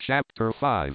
Chapter 5.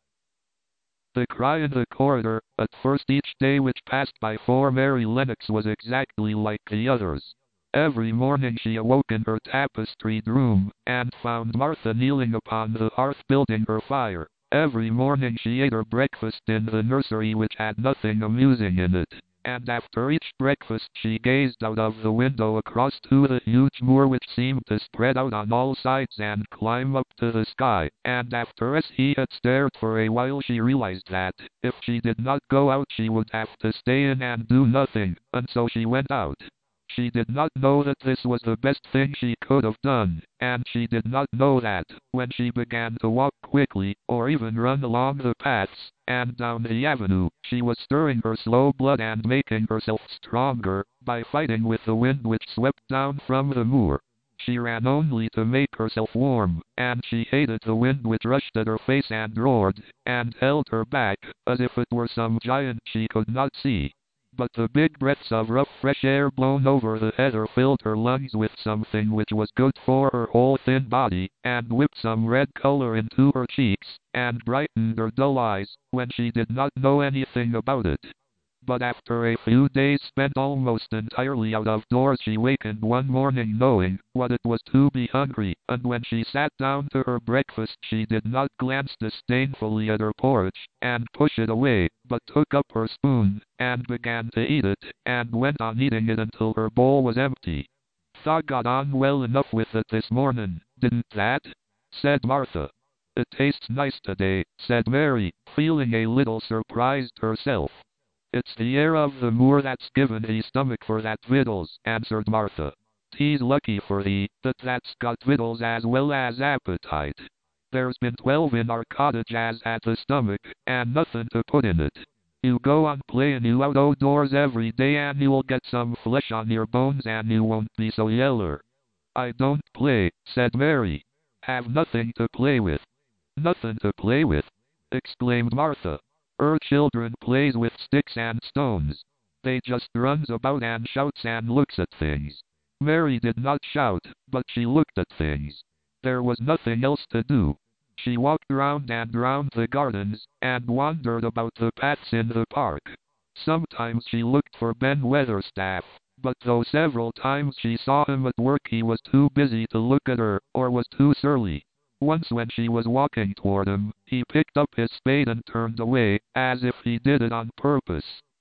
The cry in the corridor. At first each day which passed by for Mary Lennox was exactly like the others. Every morning she awoke in her tapestried room, and found Martha kneeling upon the hearth building her fire. Every morning she ate her breakfast in the nursery, which had nothing amusing in it, and after each breakfast she gazed out of the window across to the huge moor, which seemed to spread out on all sides and climb up to the sky, and after as he had stared for a while she realized that, if she did not go out, she would have to stay in and do nothing, and so she went out. She did not know that this was the best thing she could have done, and she did not know that, when she began to walk quickly, or even run along the paths, and down the avenue, she was stirring her slow blood and making herself stronger, by fighting with the wind which swept down from the moor. She ran only to make herself warm, and she hated the wind which rushed at her face and roared, and held her back, as if it were some giant she could not see. But the big breaths of rough fresh air blown over the heather filled her lungs with something which was good for her whole thin body, and whipped some red color into her cheeks, and brightened her dull eyes, when she did not know anything about it. But after a few days spent almost entirely out of doors, she wakened one morning knowing what it was to be hungry, and when she sat down to her breakfast she did not glance disdainfully at her porridge, and push it away, but took up her spoon, and began to eat it, and went on eating it until her bowl was empty. "Tha got on well enough with it this morning, didn't that?" said Martha. "It tastes nice today," said Mary, feeling a little surprised herself. "It's the air of the moor that's given thee stomach for that victuals," answered Martha. "'Tis lucky for thee, that's got victuals as well as appetite. There's been 12 in our cottage as had the stomach, and nothing to put in it. You go on playing you out o' doors every day, and you'll get some flesh on your bones, and you won't be so yeller." "I don't play," said Mary. "Have nothing to play with." "Nothing to play with!" exclaimed Martha. Children plays with sticks and stones. They just runs about and shouts and looks at things." Mary did not shout, but she looked at things. There was nothing else to do. She walked round and round the gardens, and wandered about the paths in the park. Sometimes she looked for Ben Weatherstaff, but though several times she saw him at work, he was too busy to look at her, or was too surly. Once when she was walking toward him, he picked up his spade and turned away, as if he did it on purpose.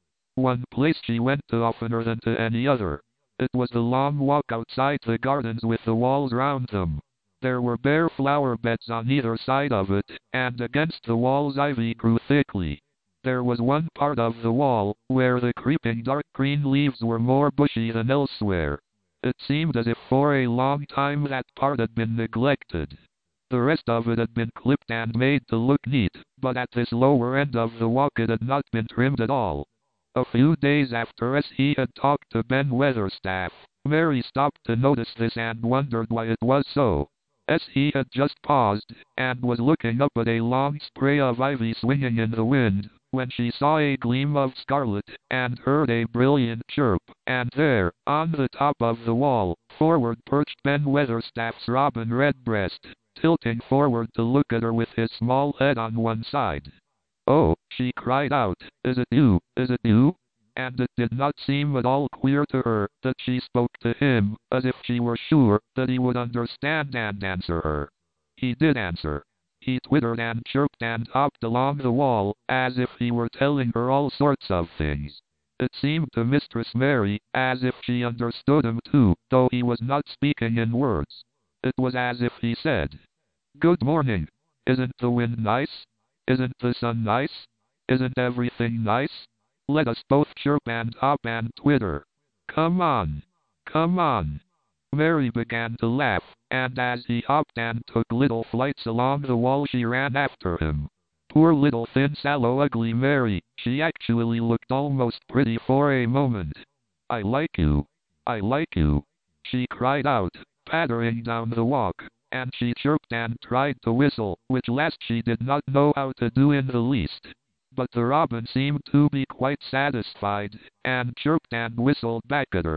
One place she went to oftener than to any other. It was the long walk outside the gardens with the walls round them. There were bare flower beds on either side of it, and against the walls ivy grew thickly. There was one part of the wall, where the creeping dark green leaves were more bushy than elsewhere. It seemed as if for a long time that part had been neglected. The rest of it had been clipped and made to look neat, but at this lower end of the walk it had not been trimmed at all. A few days after as he had talked to Ben Weatherstaff, Mary stopped to notice this and wondered why it was so. As he had just paused, and was looking up at a long spray of ivy swinging in the wind, when she saw a gleam of scarlet, and heard a brilliant chirp, and there, on the top of the wall, forward perched Ben Weatherstaff's robin redbreast, tilting forward to look at her with his small head on one side. "Oh," she cried out, "is it you, is it you?" And it did not seem at all queer to her that she spoke to him, as if she were sure that he would understand and answer her. He did answer. He twittered and chirped and hopped along the wall, as if he were telling her all sorts of things. It seemed to Mistress Mary as if she understood him too, though he was not speaking in words. It was as if he said, "Good morning. Isn't the wind nice? Isn't the sun nice? Isn't everything nice? Let us both chirp and hop and twitter. Come on. Come on." Mary began to laugh, and as he hopped and took little flights along the wall she ran after him. Poor little thin sallow ugly Mary, she actually looked almost pretty for a moment. "I like you. I like you," she cried out, pattering down the walk, and she chirped and tried to whistle, which last she did not know how to do in the least. But the robin seemed to be quite satisfied, and chirped and whistled back at her.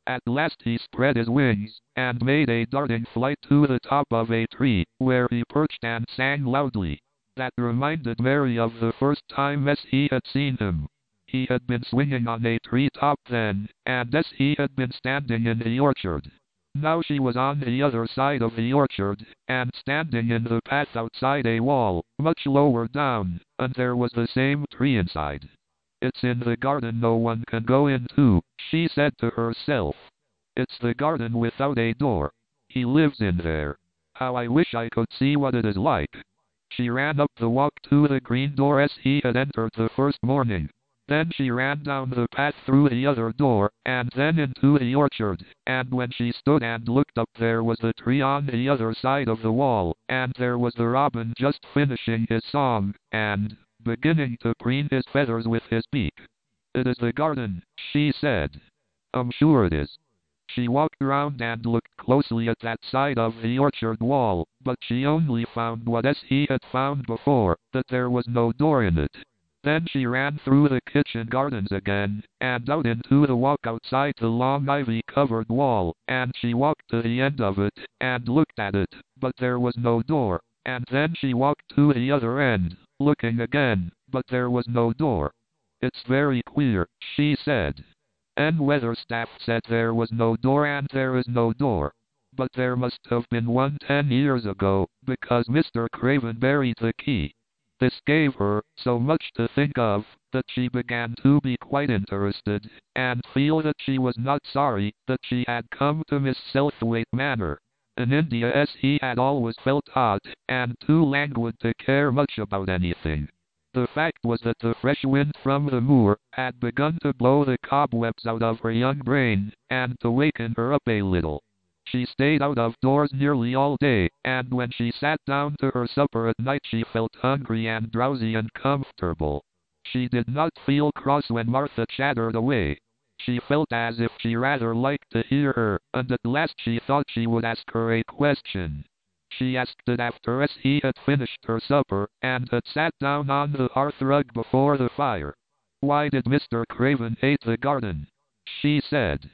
At last he spread his wings, and made a darting flight to the top of a tree, where he perched and sang loudly. That reminded Mary of the first time he had seen him. He had been swinging on a tree top then, and he had been standing in the orchard. Now she was on the other side of the orchard, and standing in the path outside a wall, much lower down, and there was the same tree inside. It's in the garden no one can go into, she said to herself. It's the garden without a door. He lives in there. How I wish I could see what it is like. She ran up the walk to the green door as he had entered the first morning. Then she ran down the path through the other door, and then into the orchard, and when she stood and looked up there was the tree on the other side of the wall, and there was the robin just finishing his song, and beginning to preen his feathers with his beak. It is the garden, she said. I'm sure it is. She walked round and looked closely at that side of the orchard wall, but she only found what he had found before, that there was no door in it. Then she ran through the kitchen gardens again, and out into the walk outside the long ivy-covered wall, and she walked to the end of it, and looked at it, but there was no door, and then she walked to the other end, looking again, but there was no door. It's very queer, she said. N. Weatherstaff said there was no door and there is no door. But there must have been one 10 years ago, because Mr. Craven buried the key. This gave her so much to think of, that she began to be quite interested, and feel that she was not sorry that she had come to Miss Selthwaite Manor. In India he had always felt odd, and too languid to care much about anything. The fact was that the fresh wind from the moor had begun to blow the cobwebs out of her young brain, and to waken her up a little. She stayed out of doors nearly all day, and when she sat down to her supper at night she felt hungry and drowsy and comfortable. She did not feel cross when Martha chattered away. She felt as if she rather liked to hear her, and at last she thought she would ask her a question. She asked it after he had finished her supper, and had sat down on the hearthrug before the fire. Why did Mr. Craven hate the garden? She said.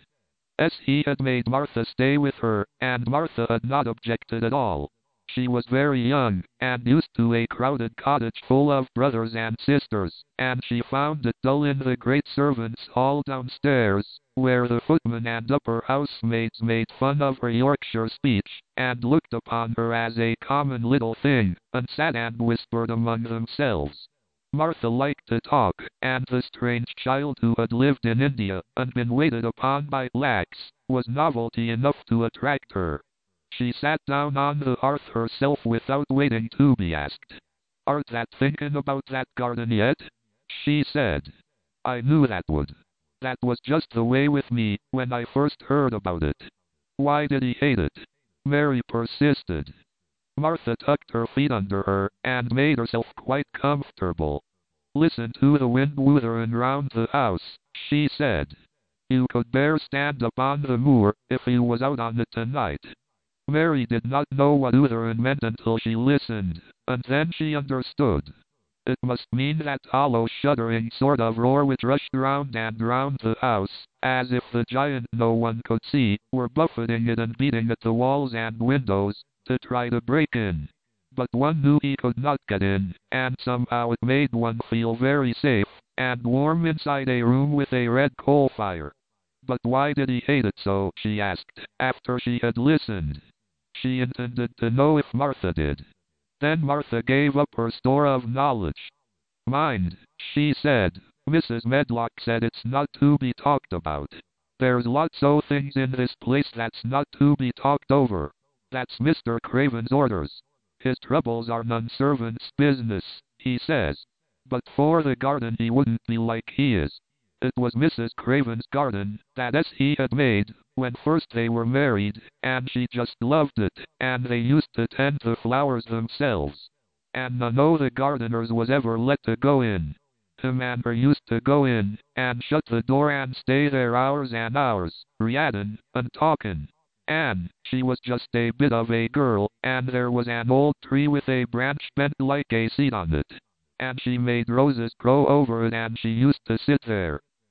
He had made Martha stay with her, and Martha had not objected at all. She was very young, and used to a crowded cottage full of brothers and sisters, and she found it dull in the great servants' hall downstairs, where the footmen and upper housemaids made fun of her Yorkshire speech, and looked upon her as a common little thing, and sat and whispered among themselves. Martha liked to talk, and the strange child who had lived in India, and been waited upon by blacks, was novelty enough to attract her. She sat down on the hearth herself without waiting to be asked. "Art that thinking about that garden yet?" she said. "I knew that would. That was just the way with me, when I first heard about it." "Why did he hate it?" Mary persisted. Martha tucked her feet under her, and made herself quite comfortable. "Listen to the wind woothering round the house," she said. "You could bear stand up on the moor, if you was out on it tonight." Mary did not know what woothering meant until she listened, and then she understood. It must mean that hollow shuddering sort of roar which rushed round and round the house, as if the giant no one could see were buffeting it and beating at the walls and windows, to try to break in. But one knew he could not get in, and somehow it made one feel very safe, and warm inside a room with a red coal fire. But why did he hate it so, she asked, after she had listened. She intended to know if Martha did. Then Martha gave up her store of knowledge. "Mind," she said, "Mrs. Medlock said it's not to be talked about. There's lots o' things in this place that's not to be talked over. That's Mr. Craven's orders. His troubles are none servant's business, he says. But for the garden he wouldn't be like he is. It was Mrs. Craven's garden that he had made when first they were married, and she just loved it, and they used to tend the flowers themselves. And none o' the gardeners was ever let to go in. Him and her used to go in, and shut the door and stay there hours and hours, readin' and talkin'. And she was just a bit of a girl, and there was an old tree with a branch bent like a seat on it. And she made roses grow over it, and she used to sit there.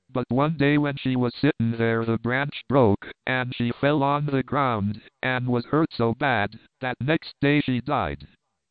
But one day when she was sitting there the branch broke, and she fell on the ground, and was hurt so bad, that next day she died.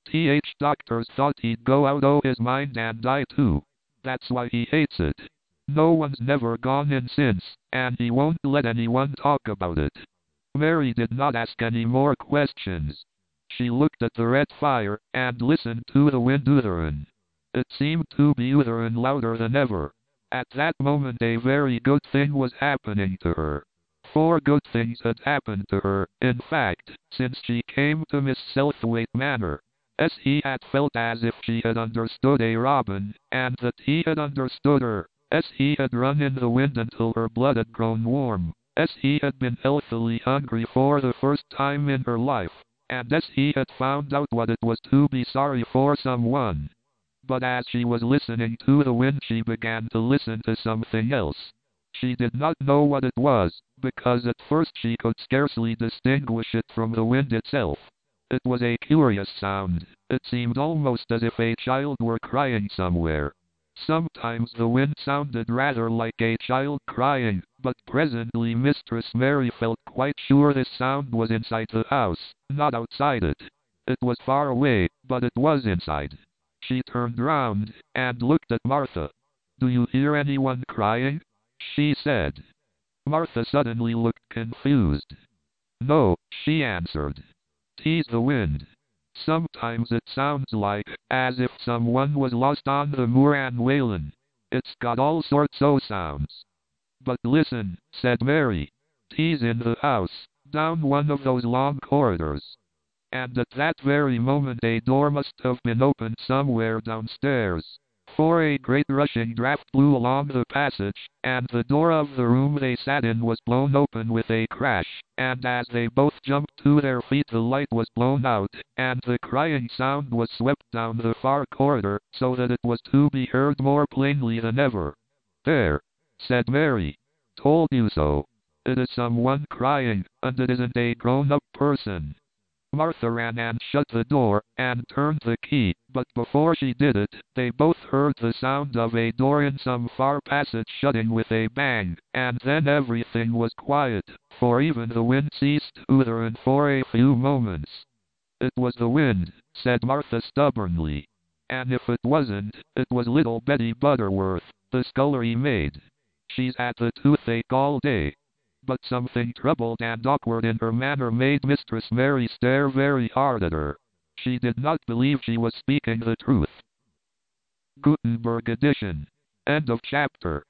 Doctors thought he'd go out o' his mind and die too. That's why he hates it. No one's never gone in since, and he won't let anyone talk about it. Mary did not ask any more questions. She looked at the red fire, and listened to the wind uttering. It seemed to be uttering louder than ever. At that moment a very good thing was happening to her. 4 good things had happened to her, in fact, since she came to Miss Selthwaite Manor. He had felt as if she had understood a robin, and that he had understood her. He had run in the wind until her blood had grown warm. He had been healthily hungry for the first time in her life, and he had found out what it was to be sorry for someone. But as she was listening to the wind she began to listen to something else. She did not know what it was, because at first she could scarcely distinguish it from the wind itself. It was a curious sound. It seemed almost as if a child were crying somewhere. Sometimes the wind sounded rather like a child crying, but presently Mistress Mary felt quite sure this sound was inside the house, not outside it. It was far away, but it was inside. She turned round, and looked at Martha. "Do you hear anyone crying?" she said. Martha suddenly looked confused. "No," she answered. "'Tis the wind. Sometimes it sounds like as if someone was lost on the moor and wailin'. It's got all sorts o' sounds." "But listen," said Mary. "'Tis in the house, down one of those long corridors." And at that very moment a door must have been opened somewhere downstairs, for a great rushing draught blew along the passage, and the door of the room they sat in was blown open with a crash, and as they both jumped to their feet the light was blown out, and the crying sound was swept down the far corridor, so that it was to be heard more plainly than ever. "There," said Mary. "Told you so. It is someone crying, and it isn't a grown-up person." Martha ran and shut the door, and turned the key, but before she did it, they both heard the sound of a door in some far passage shutting with a bang, and then everything was quiet, for even the wind ceased uttering for a few moments. "It was the wind," said Martha stubbornly. "And if it wasn't, it was little Betty Butterworth, the scullery maid. She's had the toothache all day." But something troubled and awkward in her manner made Mistress Mary stare very hard at her. She did not believe she was speaking the truth. Gutenberg edition. End of chapter.